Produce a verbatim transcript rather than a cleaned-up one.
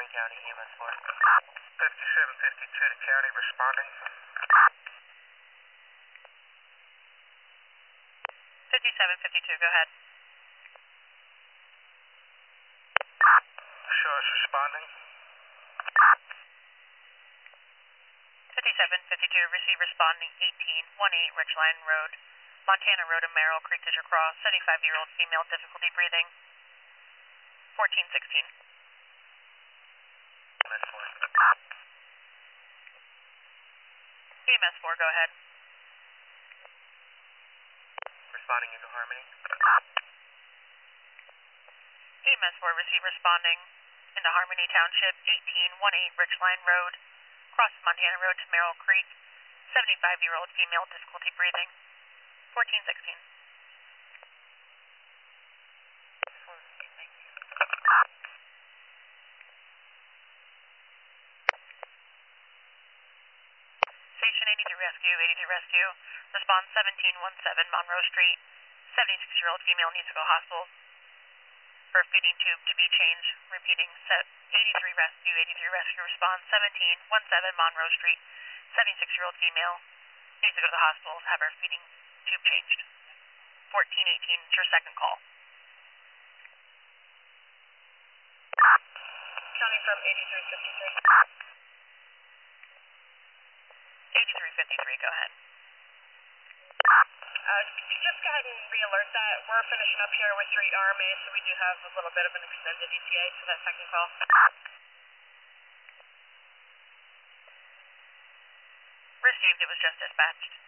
Spalding County, E M S four. fifty-seven fifty-two to county, responding. fifty-seven fifty-two, go ahead. Show us responding. fifty-seven fifty-two, receive responding eighteen eighteen Richline Road, Montana Road and Merrill Creek, Ditcher Cross, seventy-five-year-old female, difficulty breathing. fourteen sixteen. E M S four. E M S four, go ahead. Responding into Harmony. E M S four, receive responding into Harmony Township, eighteen eighteen Richline Road, cross Montana Road to Merrill Creek, seventy-five-year-old female, difficulty breathing. fourteen sixteen. Station eighty-three Rescue, eighty-three Rescue, response seventeen seventeen Monroe Street, seventy-six-year-old female needs to go hospital for feeding tube to be changed. Repeating, set eighty-three Rescue, eighty-three Rescue, response seventeen seventeen Monroe Street, seventy-six-year-old female needs to go to the hospital to have her feeding tube changed. fourteen eighteen is your second call. County from eighty-three fifty-three. eighty-three fifty-three, go ahead. Uh, just go ahead and re-alert that. We're finishing up here with three R M A, so we do have a little bit of an extended E T A to that second call. Received, it was just dispatched.